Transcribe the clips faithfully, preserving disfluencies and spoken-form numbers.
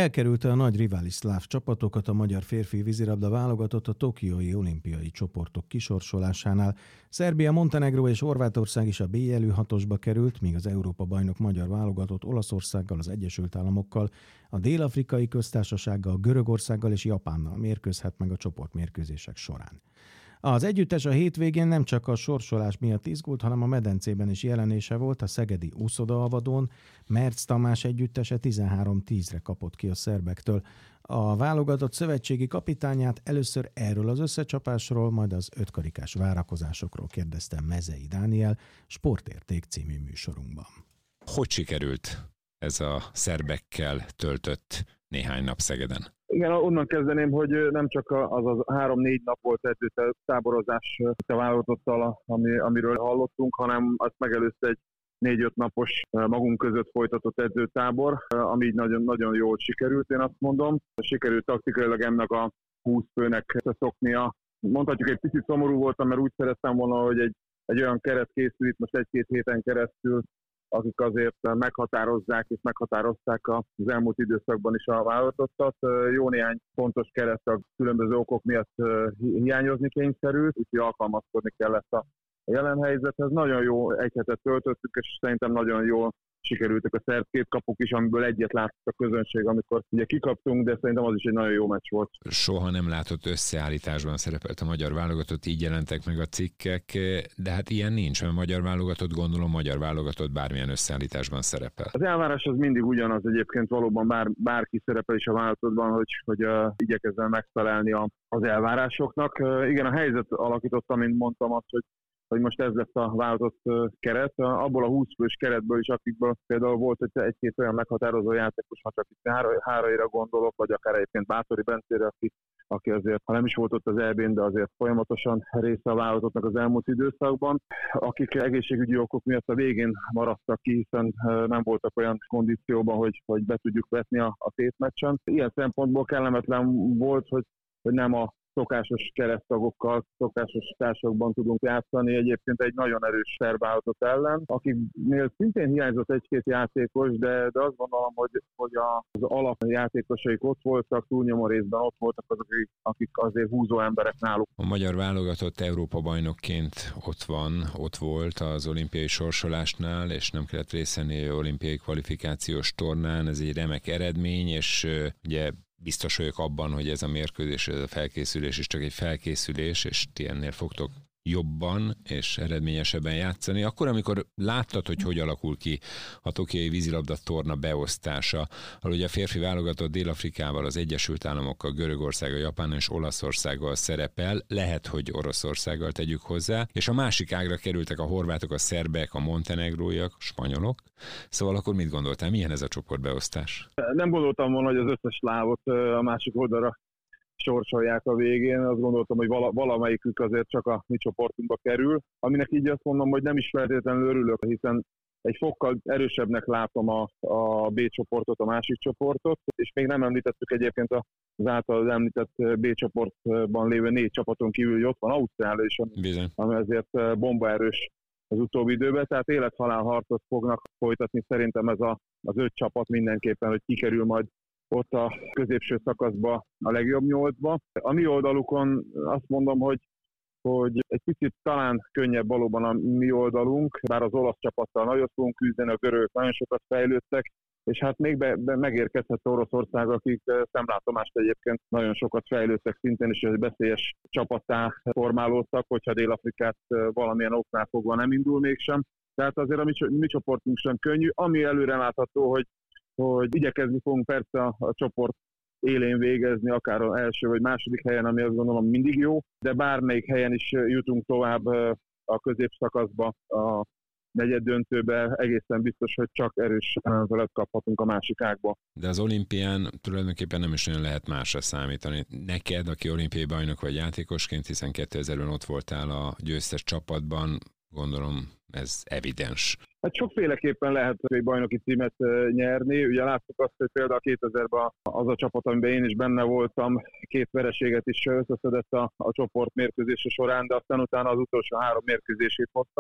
Elkerülte a nagy rivális szláv csapatokat a magyar férfi vízilabda válogatott a tokiói olimpiai csoportok kisorsolásánál. Szerbia, Montenegró és Horvátország is a B jelű hatosba került, míg az Európa-bajnok magyar válogatott Olaszországgal, az Egyesült Államokkal, a Dél-afrikai köztársasággal, Görögországgal és Japánnal mérkőzhet meg a csoportmérkőzések során. Az együttes a hétvégén nem csak a sorsolás miatt izgult, hanem a medencében is jelenése volt. A szegedi úszodaalvadón Merc Tamás együttese tizenhárom tízre kapott ki a szerbektől. A válogatott szövetségi kapitányát először erről az összecsapásról, majd az ötkarikás várakozásokról kérdeztem Mezei Dániel Sportérték című műsorunkban. Hogy sikerült ez a szerbekkel töltött néhány nap Szegeden? Igen, onnan kezdeném, hogy nem csak az a három-négy nap volt edzőtáborozás a válogatottal, ami, amiről hallottunk, hanem azt megelőzte egy négy-öt napos magunk között folytatott edzőtábor, ami így nagyon, nagyon jól sikerült, én azt mondom. Sikerült taktikailag ennek a húsz főnek szoknia. Mondhatjuk, egy picit szomorú voltam, mert úgy szerettem volna, hogy egy, egy olyan keret készül itt most egy-két héten keresztül, akik azért meghatározzák és meghatározták az elmúlt időszakban is a válogatottat. Jó néhány fontos keret a különböző okok miatt hiányozni kényszerült, úgyhogy alkalmazkodni kellett a jelen helyzethez. Nagyon jó egy hetet töltöttük, és szerintem nagyon jól sikerültek a szerb két kapuk is, amiből egyet látott a közönség, amikor ugye kikaptunk, de szerintem az is egy nagyon jó meccs volt. Soha nem látott összeállításban szerepelt a magyar válogatott, így jelentek meg a cikkek, de hát ilyen nincs, mert a magyar válogatott, gondolom magyar válogatott bármilyen összeállításban szerepel. Az elvárás az mindig ugyanaz egyébként, valóban bár, bárki szerepel is a válogatottban, hogy, hogy uh, igyekezzen megfelelni a, az elvárásoknak. Uh, igen, a helyzet alakította, mint mondtam azt, hogy hogy most ez lesz a válogatott keret. Abból a húsz fős keretből is, akikből például volt hogy egy-két olyan meghatározó játékos, ha csak itt Háraira gondolok, vagy akár egyébként Bátori Bencére, aki, aki azért, ha nem is volt ott az é bén, de azért folyamatosan része a válogatottnak az elmúlt időszakban, akik egészségügyi okok miatt a végén maradtak ki, hiszen nem voltak olyan kondícióban, hogy, hogy be tudjuk vetni a, a tétmeccsen. Ilyen szempontból kellemetlen volt, hogy, hogy nem a szokásos keresztagokkal, szokásos társakban tudunk játszani. Egyébként egy nagyon erős szerb válogatott ellen, akiknél szintén hiányzott egy-két játékos, de, de azt gondolom, hogy, hogy az alapjátékosaik ott voltak, túlnyomó részben ott voltak azok, akik, akik azért húzó emberek náluk. A magyar válogatott Európa-bajnokként ott van, ott volt az olimpiai sorsolásnál, és nem kellett részt venni olimpiai kvalifikációs tornán. Ez egy remek eredmény, és ugye biztos vagyok abban, hogy ez a mérkőzés, ez a felkészülés is csak egy felkészülés, és ti ennél fogtok jobban és eredményesebben játszani. Akkor, amikor láttad, hogy hogy alakul ki a tokiói vízilabda torna beosztása, ahol ugye a férfi válogatott Dél-Afrikával, az Egyesült Államokkal, Görögországgal, Japánnal és Olaszországgal szerepel, lehet, hogy Oroszországgal tegyük hozzá, és a másik ágra kerültek a horvátok, a szerbek, a montenegróiak, a spanyolok. Szóval akkor mit gondoltál, milyen ez a csoportbeosztás? Nem gondoltam volna, hogy az összes slávot a másik oldalra sorsolják a végén. Azt gondoltam, hogy vala, valamelyikük azért csak a mi csoportunkba kerül, aminek így azt mondom, hogy nem is feltétlenül örülök, hiszen egy fokkal erősebbnek látom a, a B csoportot, a másik csoportot, és még nem említettük egyébként az által említett B csoportban lévő négy csapaton kívül, hogy ott van Ausztrália is, ami ezért bombaerős az utóbbi időben, tehát élet-halál harcot fognak folytatni szerintem ez a, az öt csapat mindenképpen, hogy kikerül majd ott a középső szakaszba, a legjobb nyolcba. A mi oldalukon azt mondom, hogy, hogy egy picit talán könnyebb valóban a mi oldalunk, bár az olasz csapattal nagyon fogunk küzdeni, a görögök nagyon sokat fejlődtek, és hát még be, be megérkezhet Oroszország, akik szemlátomást egyébként nagyon sokat fejlődtek szintén, és egy veszélyes csapattá formálódtak, hogyha Dél-Afrikát valamilyen oknál fogva nem indul mégsem. Tehát azért a mi, mi csoportunk sem könnyű, ami előre látható, hogy hogy igyekezni fogunk persze a, a csoport élén végezni, akár az első vagy második helyen, ami azt gondolom mindig jó, de bármelyik helyen is jutunk tovább a középszakaszba, a negyed döntőbe, egészen biztos, hogy csak erős ellenfelet kaphatunk a másik ágba. De az olimpián tulajdonképpen nem is nagyon lehet másra számítani. Neked, aki olimpiai bajnok vagy játékosként, hiszen kétezer-ben ott voltál a győztes csapatban, gondolom ez evidens. Hát sokféleképpen lehet egy bajnoki címet nyerni. Ugye láttuk azt, hogy például kétezerben az a csapat, amiben én is benne voltam, két vereséget is összeszedett a, a csoport mérkőzése során, de aztán utána az utolsó három mérkőzését hozta.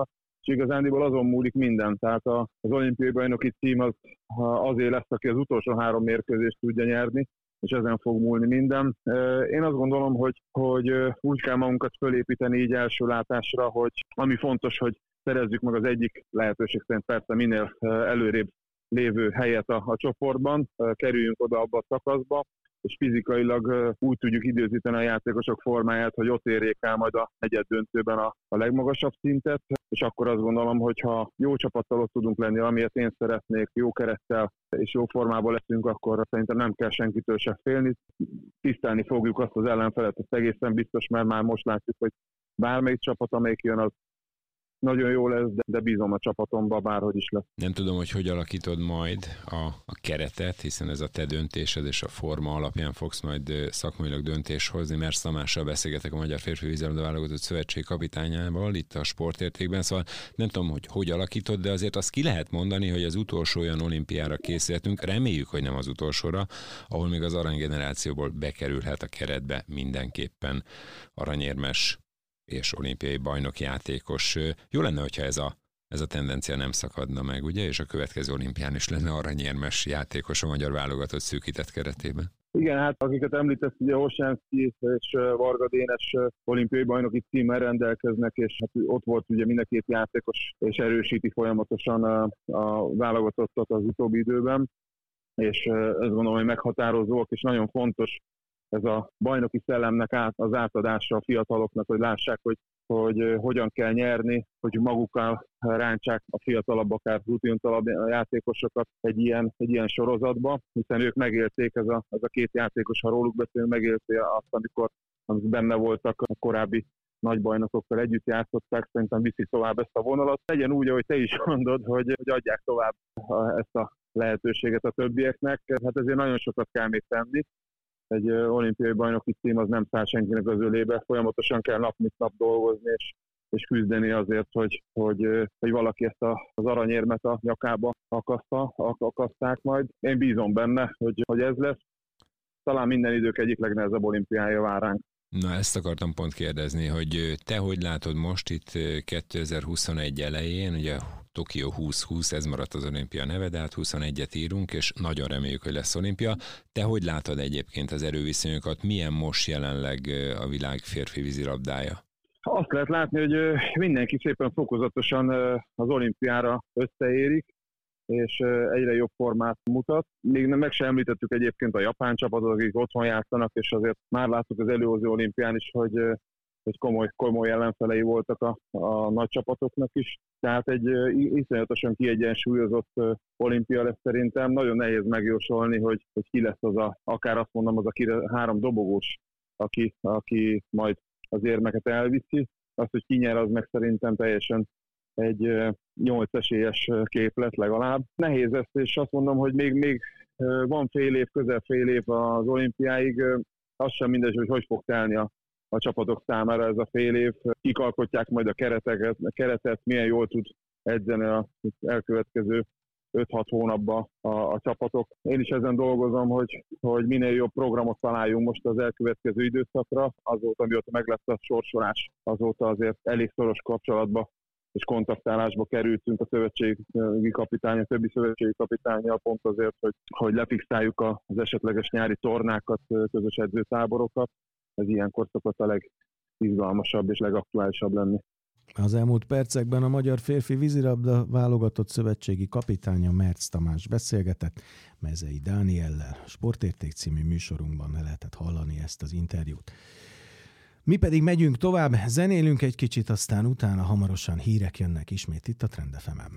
és igazándiból azon múlik minden. Tehát az olimpiai bajnoki cím az azért lesz, aki az utolsó három mérkőzést tudja nyerni, és ezen fog múlni minden. Én azt gondolom, hogy, hogy úgy kell magunkat fölépíteni így első látásra, hogy ami fontos, hogy szerezzük meg az egyik lehetőség szerint persze minél előrébb lévő helyet a, a csoportban, kerüljünk oda abba a szakaszba, és fizikailag úgy tudjuk időzíteni a játékosok formáját, hogy ott érjék el majd a negyed döntőben a, a legmagasabb szintet, és akkor azt gondolom, hogy ha jó csapattal ott tudunk lenni, amilyet én szeretnék, jó kerettel és jó formában leszünk, akkor szerintem nem kell senkitől se félni. Tisztelni fogjuk azt az ellenfelet, ez egészen biztos, mert már most látjuk, hogy bármelyik csapat, amelyik jön, az nagyon jó lesz, de, de bízom a csapatomba, bárhogy is lesz. Nem tudom, hogy hogy alakítod majd a, a keretet, hiszen ez a te döntésed, és a forma alapján fogsz majd szakmailag döntést hozni, mert Szamással beszélgetek, a Magyar Férfi Vízilabda Válogatott Szövetség kapitányával itt a Sportértékben, szóval nem tudom, hogy hogy alakítod, de azért azt ki lehet mondani, hogy az utolsó olyan olimpiára készülhetünk, reméljük, hogy nem az utolsóra, ahol még az aranygenerációból bekerülhet a keretbe mindenképpen aranyérmes és olimpiai bajnok játékos. Jó lenne, hogyha ez a, ez a tendencia nem szakadna meg, ugye? És a következő olimpián is lenne aranyérmes játékos a magyar válogatott szűkített keretében. Igen, hát akiket említett, ugye Olsánszky és Varga Dénes olimpiai bajnoki címmel rendelkeznek, és hát ott volt ugye mind a két játékos, és erősíti folyamatosan a, a válogatottat az utóbbi időben, és ezt gondolom, hogy meghatározóak, és nagyon fontos ez a bajnoki szellemnek át, az átadása a fiataloknak, hogy lássák, hogy, hogy hogyan kell nyerni, hogy magukkal rántsák a fiatalabb, akár rutintalabb játékosokat egy ilyen, egy ilyen sorozatba, hiszen ők megélték, ez a, ez a két játékos, ha róluk beszélünk, megélték azt, amikor, amikor benne voltak a korábbi nagybajnokokkal együtt játszották, szerintem viszik tovább ezt a vonalat. Legyen úgy, ahogy te is mondod, hogy, hogy adják tovább ezt a lehetőséget a többieknek. Hát ezért nagyon sokat kell még tenni. Egy olimpiai bajnoki cím az nem száll senkinek az ölébe, folyamatosan kell nap mint nap dolgozni, és, és küzdeni azért, hogy, hogy, hogy valaki ezt a, az aranyérmet a nyakába akaszta, akaszták majd. Én bízom benne, hogy, hogy ez lesz. Talán minden idők egyik legnehezebb olimpiája vár ránk. Na, ezt akartam pont kérdezni, hogy te hogy látod most itt kétezer-huszonegy elején, ugye Tokió húsz-húsz, ez maradt az olimpia neve, de hát huszonegyet írunk, és nagyon reméljük, hogy lesz olimpia. Te hogy látod egyébként az erőviszonyokat? Milyen most jelenleg a világ férfi vízilabdája? Azt lehet látni, hogy mindenki szépen fokozatosan az olimpiára összeérik, és egyre jobb formát mutat. Még nem meg sem említettük egyébként a japán csapatot, akik otthon játszanak, és azért már láttuk az előző olimpián is, hogy, hogy komoly, komoly ellenfelei voltak a, a nagy csapatoknak is. Tehát egy iszonyatosan kiegyensúlyozott olimpia lesz szerintem. Nagyon nehéz megjósolni, hogy, hogy ki lesz az a, akár azt mondom, az a három dobogós, aki, aki majd az érmeket elviszi. Azt, hogy ki nyer, az meg szerintem teljesen egy nyolc esélyes képlet legalább. Nehéz ezt, és azt mondom, hogy még, még van fél év, közel fél év az olimpiáig, az sem mindegy, hogy hogy fog telni a, a csapatok számára ez a fél év. Kik alkotják majd a kereteket, a keretet, milyen jól tud edzeni az elkövetkező öt-hat hónapban a, a csapatok. Én is ezen dolgozom, hogy, hogy minél jobb programot találjunk most az elkövetkező időszakra. Azóta, mióta meg lett a sorsolás, azóta azért elég szoros kapcsolatba és kontaktálásba kerültünk a szövetségi kapitány, a többi szövetségi kapitánnyal pont azért, hogy, hogy lefixáljuk az esetleges nyári tornákat, közös edzőtáborokat. Ez ilyenkor szokott a legizgalmasabb és legaktuálisabb lenni. Az elmúlt percekben a Magyar Férfi Vízilabda Válogatott Szövetségi kapitánya Merc Tamás beszélgetett Mezei Dániellel. Sportérték című műsorunkban ne lehetett hallani ezt az interjút. Mi pedig megyünk tovább, zenélünk egy kicsit, aztán utána hamarosan hírek jönnek ismét itt a Trend ef emen.